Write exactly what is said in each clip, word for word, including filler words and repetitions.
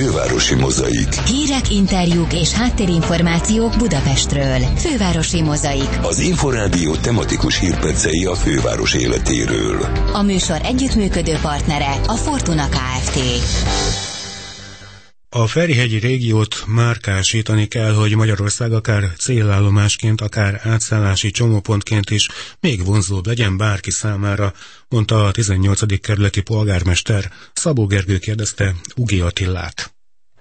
Fővárosi Mozaik. Hírek, interjúk és háttérinformációk Budapestről. Fővárosi Mozaik. Az Inforádió tematikus hírpercei a főváros életéről. A műsor együttműködő partnere a Fortuna Kft. A Ferihegyi régiót márkásítani kell, hogy Magyarország akár célállomásként, akár átszállási csomópontként is még vonzóbb legyen bárki számára, mondta a tizennyolcadik kerületi polgármester. Szabó Gergő kérdezte Ugi Attilát.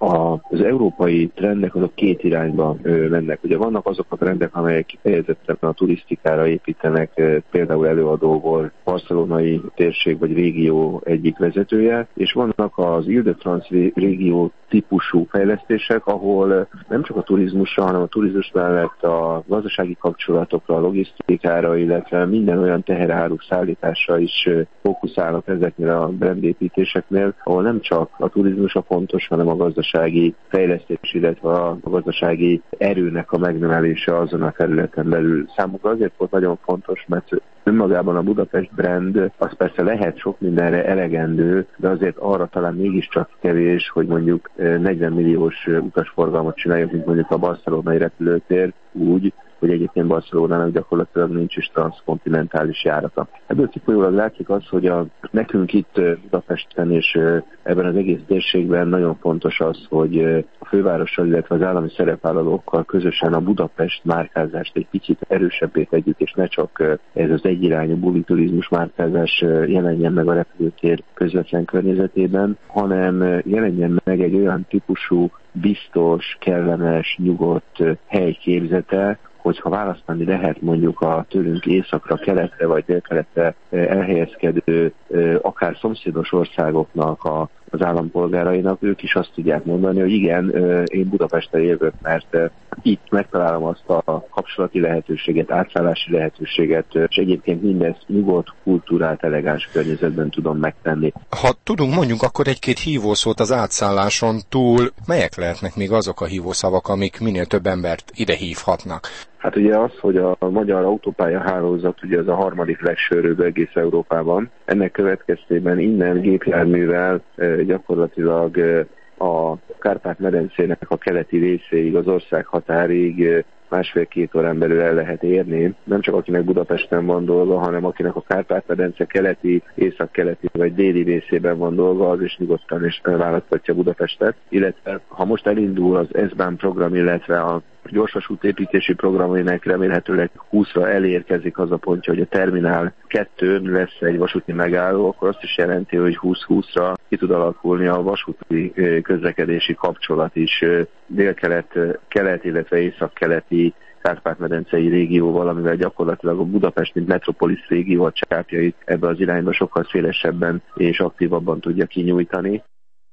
Az európai trendek azok két irányba mennek. Ugye vannak azok a trendek, amelyek kifejezetten a turisztikára építenek, például előadó volt barcelonai térség vagy régió egyik vezetője, és vannak az Ile-de-France régió típusú fejlesztések, ahol nem csak a turizmusra, hanem a turizmus mellett a gazdasági kapcsolatokra, a logisztikára, illetve minden olyan teheráruk szállításra is fókuszálnak ezeknél a brandépítéseknél, ahol nem csak a turizmus a fontos, hanem a gazdasági fejlesztés, illetve a gazdasági erőnek a megnövelése azon a területen belül. Számukra azért volt nagyon fontos, mert önmagában a Budapest brand, az persze lehet sok mindenre elegendő, de azért arra talán mégiscsak kevés, hogy mondjuk negyven milliós utasforgalmat csináljuk, mint mondjuk a barcelonai repülőtér, úgy, hogy egyébként Barcelonának gyakorlatilag nincs is transzkontinentális járata. Ebből kifolyólag látszik az, hogy a, nekünk itt Budapesten és ebben az egész térségben nagyon fontos az, hogy a fővárossal, illetve az állami szerepvállalókkal közösen a Budapest márkázást egy picit erősebbé tegyük, és ne csak ez az egyirányú buliturizmus márkázás jelenjen meg a repülőtér közvetlen környezetében, hanem jelenjen meg egy olyan típusú biztos, kellemes, nyugodt helyképzete, hogyha választani lehet mondjuk a tőlünk északra, keletre vagy délkeletre elhelyezkedő, akár szomszédos országoknak a az állampolgárainak, ők is azt tudják mondani, hogy igen, én Budapesten jövök, mert itt megtalálom azt a kapcsolati lehetőséget, átszállási lehetőséget, és egyébként mindezt nyugodt, kultúrált, elegáns környezetben tudom megtenni. Ha tudunk mondjuk akkor egy-két hívószót az átszálláson túl, melyek lehetnek még azok a hívószavak, amik minél több embert ide hívhatnak? Hát ugye az, hogy a magyar autópálya hálózat ugye az a harmadik legsűrűbb egész Európában. Ennek következtében innen gépjárművel gyakorlatilag a Kárpát-medencének a keleti részéig, az ország határig másfél-két órán belül el lehet érni. Nem csak akinek Budapesten van dolga, hanem akinek a Kárpát-medence keleti, észak-keleti vagy déli részében van dolga, az is nyugodtan és választhatja Budapestet. Illetve ha most elindul az eszbán program, illetve a gyorsvasútépítési programének remélhetőleg húszra elérkezik az a pontja, hogy a terminál kettő lesz egy vasúti megálló, akkor azt is jelenti, hogy húsz-húszra ki tud alakulni a vasúti közlekedési kapcsolat is délkelet, kelet, illetve észak-keleti Kárpát-medencei régióval, amivel gyakorlatilag a Budapest, mint metropolis régió a csápjait ebbe az irányba sokkal szélesebben és aktívabban tudja kinyújtani.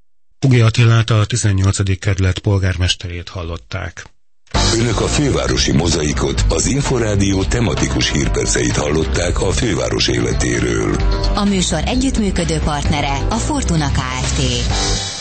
Ugi Attilát, a tizennyolcadik kerület polgármesterét hallották. Önök a Fővárosi Mozaikot, az Inforádió tematikus hírperceit hallották a főváros életéről. A műsor együttműködő partnere a Fortuna Kft.